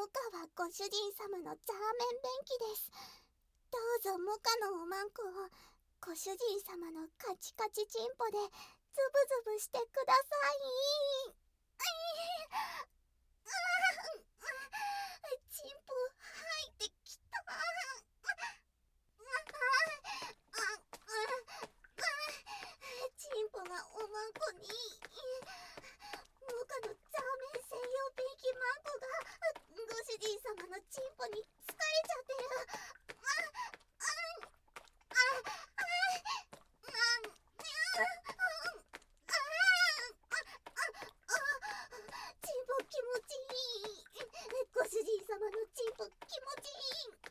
モカはご主人様のザーメン便器です。どうぞモカのおまんこをご主人様のカチカチチンポでズブズブしてください。チンポ入ってきた。チンポがおまんこにモカのザーメン専用便器マンコがご主人様のチンポに疲れちゃってる。チンポ気持ちいい。ご主人様のチンポ気持ちいい。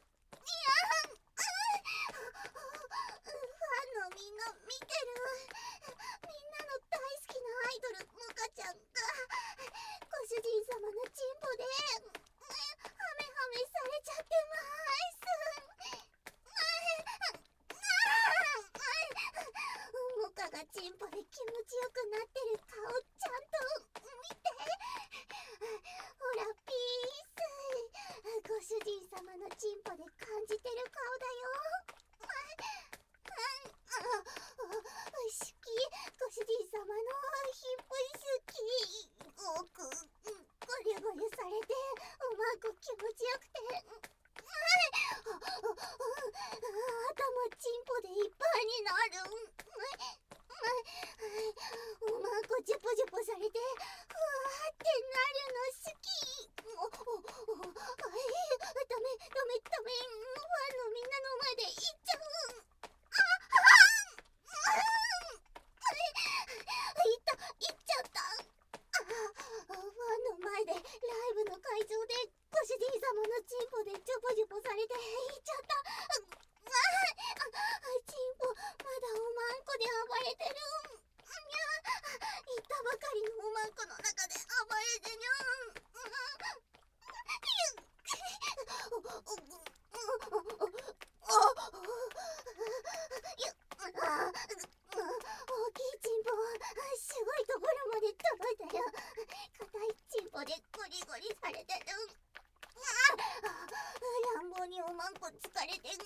ファンのみんな見てる。みんなの大好きなアイドルモカちゃんがご主人様のチンポでハメハメされちゃってます。モカがチンポで気持ちよくなってる顔ちゃんと見て。ほらピース、ご主人様のチンポで感じてる顔だよ。好き、ご主人様のヒップ好き。ゴリゴリされておまんこ気持ちよくて、頭チンポでいっぱいになる。おまんこジュポジュポされてふわーってなるの好き。ダメダメダメ、ファンのみんなの前で言っちゃう。言っちゃった。ファンの前でライブの会場でご主人様のチンポでジュポジュポされて言っちゃった。チンポまだおまんこで暴れてる。言ったばかりのおまんこの中で暴れてる。大きいチンポすごいところまで届いたよ。硬いチンポでゴリゴリされてる。乱暴におまんこ疲れて